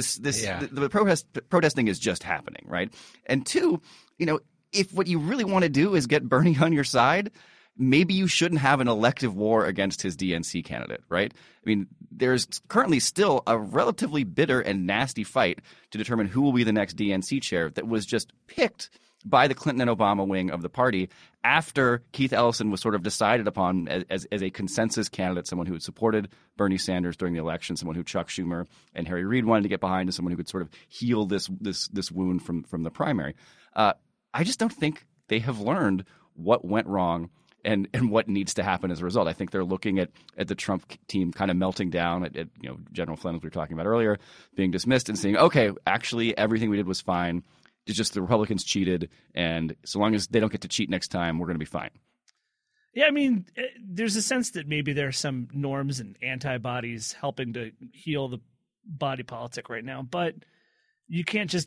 The protesting is just happening, right? And two, if what you really want to do is get Bernie on your side, maybe you shouldn't have an elective war against his DNC candidate, right? I mean, there's currently still a relatively bitter and nasty fight to determine who will be the next DNC chair that was just picked by the Clinton and Obama wing of the party after Keith Ellison was sort of decided upon as a consensus candidate, someone who had supported Bernie Sanders during the election, someone who Chuck Schumer and Harry Reid wanted to get behind, and someone who could sort of heal this wound from the primary. I just don't think they have learned what went wrong and what needs to happen as a result. I think they're looking at the Trump team kind of melting down at General Flynn, as we were talking about earlier, being dismissed and saying, okay, actually everything we did was fine. It's just the Republicans cheated, and so long as they don't get to cheat next time, we're going to be fine. Yeah, I mean, there's a sense that maybe there are some norms and antibodies helping to heal the body politic right now, but you can't just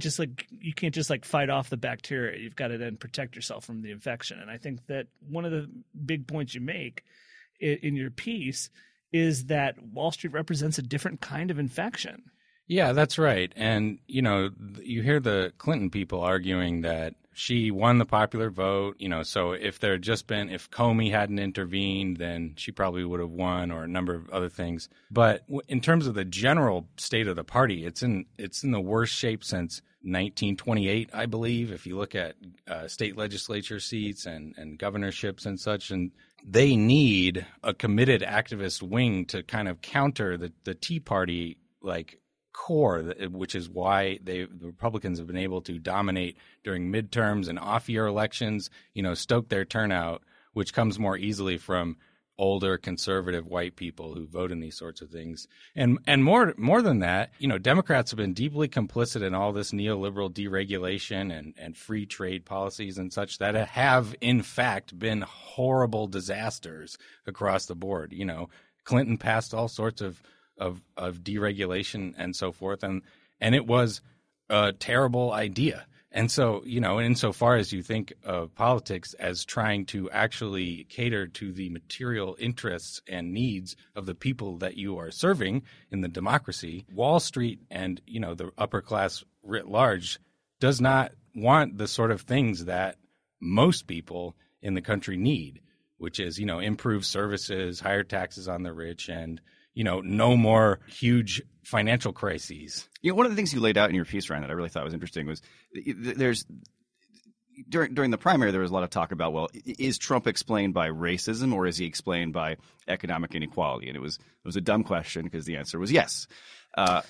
fight off the bacteria. You've got to then protect yourself from the infection. And I think that one of the big points you make in your piece is that Wall Street represents a different kind of infection. Yeah, that's right. And, you hear the Clinton people arguing that she won the popular vote, so if Comey hadn't intervened, then she probably would have won, or a number of other things. But in terms of the general state of the party, it's in the worst shape since 1928, I believe, if you look at state legislature seats and governorships and such. And they need a committed activist wing to kind of counter the Tea Party, core, which is why the Republicans have been able to dominate during midterms and off-year elections, stoke their turnout, which comes more easily from older conservative white people who vote in these sorts of things. And more than that, Democrats have been deeply complicit in all this neoliberal deregulation and free trade policies and such that have in fact been horrible disasters across the board. Clinton passed all sorts of deregulation and so forth, and it was a terrible idea. And so, insofar as you think of politics as trying to actually cater to the material interests and needs of the people that you are serving in the democracy, Wall Street and, the upper class writ large does not want the sort of things that most people in the country need, which is, improved services, higher taxes on the rich, and no more huge financial crises. One of the things you laid out in your piece, Ryan, that I really thought was interesting was there's during the primary there was a lot of talk about, well, is Trump explained by racism or is he explained by economic inequality? And it was a dumb question because the answer was yes. But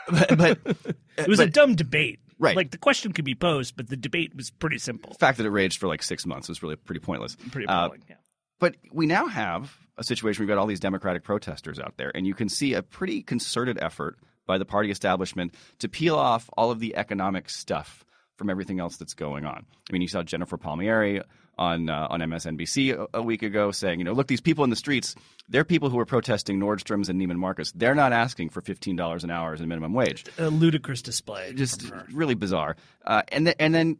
it was a dumb debate. Right. Like the question could be posed, but the debate was pretty simple. The fact that it raged for like 6 months was really pretty pointless. Pretty appalling, yeah. But we now have a situation where we've got all these Democratic protesters out there, and you can see a pretty concerted effort by the party establishment to peel off all of the economic stuff from everything else that's going on. I mean, you saw Jennifer Palmieri on MSNBC a week ago saying, look, these people in the streets, they're people who are protesting Nordstrom's and Neiman Marcus. They're not asking for $15 an hour as a minimum wage. A ludicrous display. Just really bizarre. And then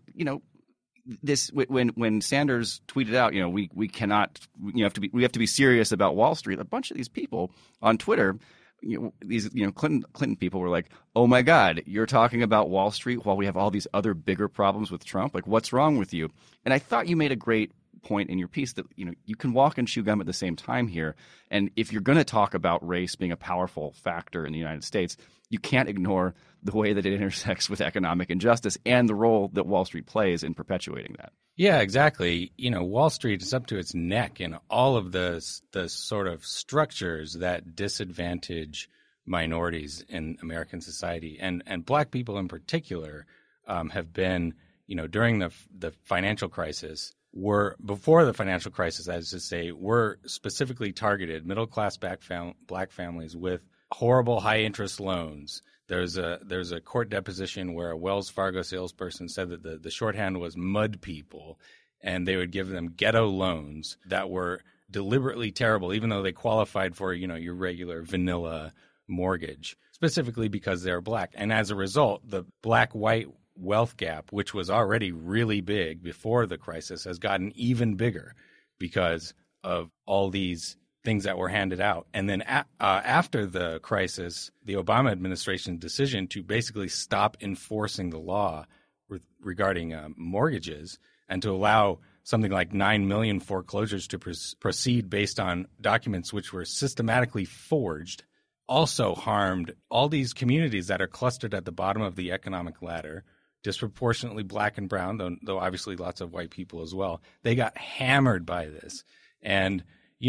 this when Sanders tweeted out, we cannot, we have to be serious about Wall Street. A bunch of these people on Twitter, these Clinton people were like, oh my God, you're talking about Wall Street while we have all these other bigger problems with Trump. Like, what's wrong with you? And I thought you made a great point in your piece that you can walk and chew gum at the same time here. And if you're going to talk about race being a powerful factor in the United States, you can't ignore the way that it intersects with economic injustice and the role that Wall Street plays in perpetuating that. Yeah, exactly. Wall Street is up to its neck in all of the sort of structures that disadvantage minorities in American society, and Black people in particular have been, during the financial crisis. Before the financial crisis, as to say, were specifically targeted middle-class Black families with horrible high-interest loans. There's a court deposition where a Wells Fargo salesperson said that the shorthand was mud people, and they would give them ghetto loans that were deliberately terrible, even though they qualified for, your regular vanilla mortgage, specifically because they're Black. And as a result, the Black-white wealth gap, which was already really big before the crisis, has gotten even bigger because of all these things that were handed out. And then after the crisis, the Obama administration's decision to basically stop enforcing the law regarding mortgages and to allow something like 9 million foreclosures to proceed based on documents which were systematically forged also harmed all these communities that are clustered at the bottom of the economic ladder, disproportionately Black and brown, though obviously lots of white people as well. They got hammered by this. And,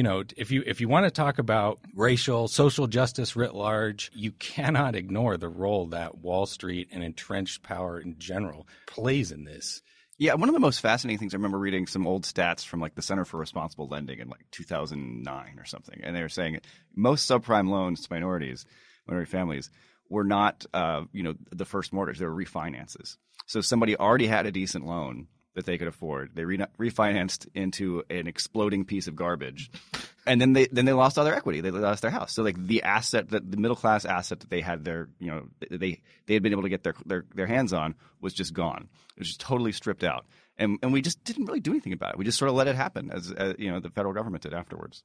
if you want to talk about racial, social justice writ large, you cannot ignore the role that Wall Street and entrenched power in general plays in this. Yeah, one of the most fascinating things, I remember reading some old stats from like the Center for Responsible Lending in like 2009 or something. And they were saying most subprime loans to minority families were not, the first mortgage. They were refinances. So somebody already had a decent loan that they could afford. They refinanced into an exploding piece of garbage, and then they lost all their equity. They lost their house. So like the asset, the middle class asset that they had they had been able to get their hands on was just gone. It was just totally stripped out, and we just didn't really do anything about it. We just sort of let it happen, as the federal government did afterwards.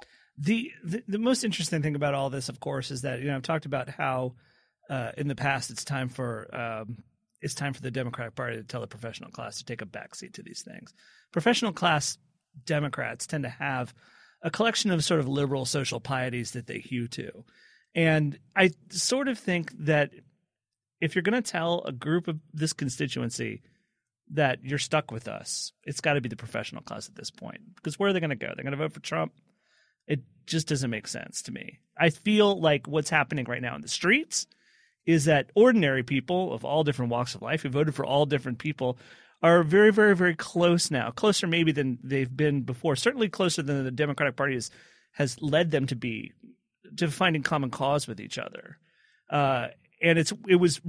The most interesting thing about all this, of course, is that I've talked about how in the past it's time for the Democratic Party to tell the professional class to take a backseat to these things. Professional class Democrats tend to have a collection of sort of liberal social pieties that they hew to. And I sort of think that if you're going to tell a group of this constituency that you're stuck with us, it's got to be the professional class at this point. Because where are they going to go? They're going to vote for Trump? It just doesn't make sense to me. I feel like what's happening right now in the streets is that ordinary people of all different walks of life who voted for all different people are very, very, very close now, closer maybe than they've been before, certainly closer than the Democratic Party has led them to be, to finding common cause with each other. And it was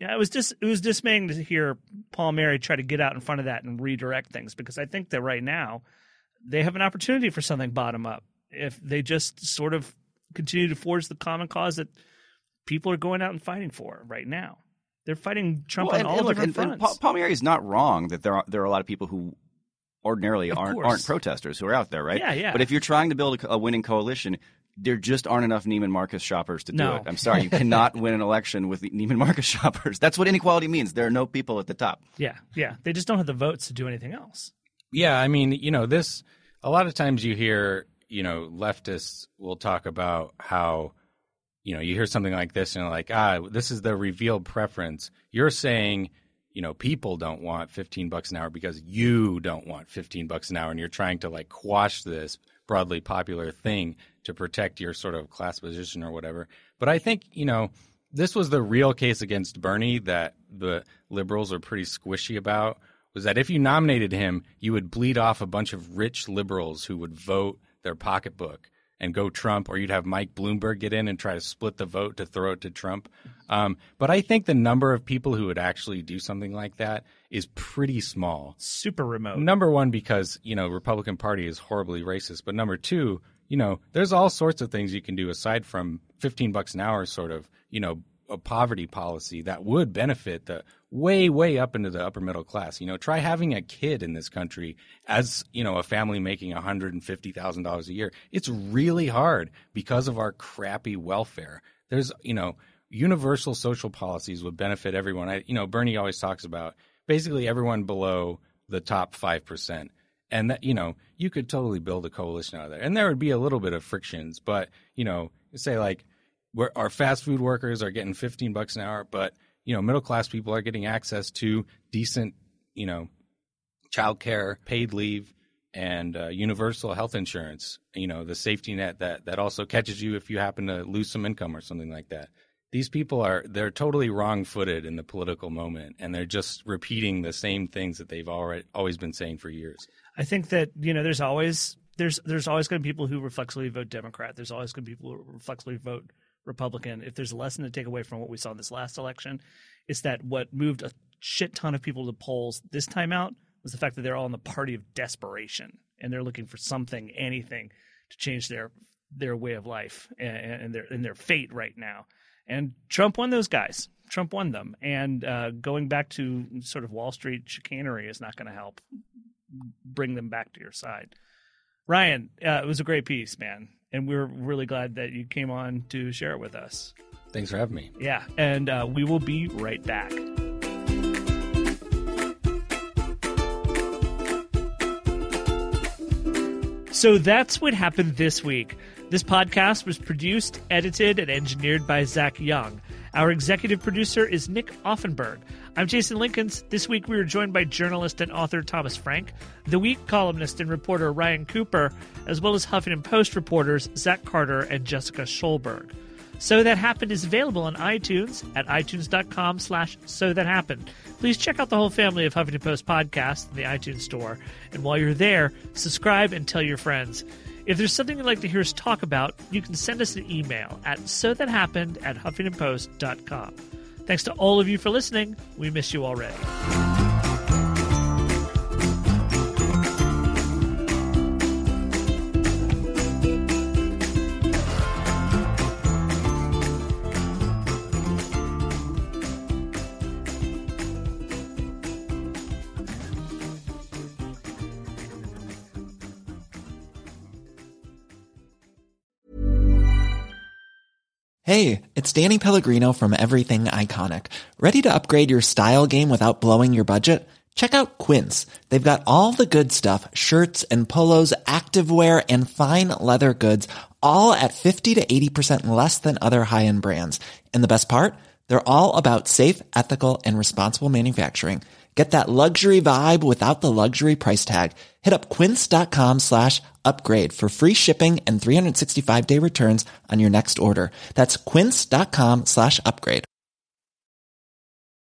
dismaying to hear Paul Mary try to get out in front of that and redirect things, because I think that right now they have an opportunity for something bottom up if they just sort of continue to forge the common cause that people are going out and fighting for right now. They're fighting Trump on all different fronts. And Paul Mary is not wrong that there are a lot of people who ordinarily aren't protesters who are out there, right? Yeah. But if you're trying to build a winning coalition, there just aren't enough Neiman Marcus shoppers to do it. I'm sorry, you cannot win an election with Neiman Marcus shoppers. That's what inequality means. There are no people at the top. Yeah. They just don't have the votes to do anything else. Yeah, I mean, this a lot of times you hear, leftists will talk about how, you hear something like this and like, this is the revealed preference. You're saying, people don't want $15 an hour because you don't want $15 an hour, and you're trying to like quash this broadly popular thing to protect your sort of class position or whatever. But I think, this was the real case against Bernie that the liberals are pretty squishy about, was that if you nominated him, you would bleed off a bunch of rich liberals who would vote their pocketbook and go Trump, or you'd have Mike Bloomberg get in and try to split the vote to throw it to Trump. But I think the number of people who would actually do something like that is pretty small. Super remote. Number one, because, Republican Party is horribly racist. But number two, there's all sorts of things you can do aside from $15 an hour sort of, a poverty policy that would benefit the way, way up into the upper middle class. Try having a kid in this country as, a family making $150,000 a year. It's really hard because of our crappy welfare. There's, universal social policies would benefit everyone. Bernie always talks about basically everyone below the top 5%. And that, you could totally build a coalition out of there. And there would be a little bit of frictions, but, say like, where our fast food workers are getting $15 an hour, but, middle class people are getting access to decent, childcare, paid leave, and universal health insurance, the safety net that also catches you if you happen to lose some income or something like that. These people they're totally wrong-footed in the political moment, and they're just repeating the same things that they've always been saying for years. I think that, there's always going to be people who reflexively vote Democrat. There's always going to be people who reflexively vote Republican. If there's a lesson to take away from what we saw in this last election, it's that what moved a shit ton of people to polls this time out was the fact that they're all in the party of desperation, and they're looking for something, anything, to change their way of life and their fate right now. And Trump won those guys. Trump won them. And going back to sort of Wall Street chicanery is not going to help bring them back to your side. Ryan, it was a great piece, man. And we're really glad that you came on to share it with us. Thanks for having me. Yeah. And we will be right back. So that's what happened this week. This podcast was produced, edited, and engineered by Zach Young. Our executive producer is Nick Offenberg. I'm Jason Linkins. This week we were joined by journalist and author Thomas Frank, The Week columnist and reporter Ryan Cooper, as well as Huffington Post reporters Zach Carter and Jessica Schulberg. So That Happened is available on iTunes at itunes.com/So That Happened. Please check out the whole family of Huffington Post podcasts in the iTunes store. And while you're there, subscribe and tell your friends. If there's something you'd like to hear us talk about, you can send us an email at sothathappened@huffingtonpost.com. Thanks to all of you for listening. We miss you already. Hey, it's Danny Pellegrino from Everything Iconic. Ready to upgrade your style game without blowing your budget? Check out Quince. They've got all the good stuff, shirts and polos, activewear, and fine leather goods, all at 50 to 80% less than other high-end brands. And the best part? They're all about safe, ethical, and responsible manufacturing. Get that luxury vibe without the luxury price tag. Hit up quince.com/upgrade for free shipping and 365-day returns on your next order. That's quince.com/upgrade.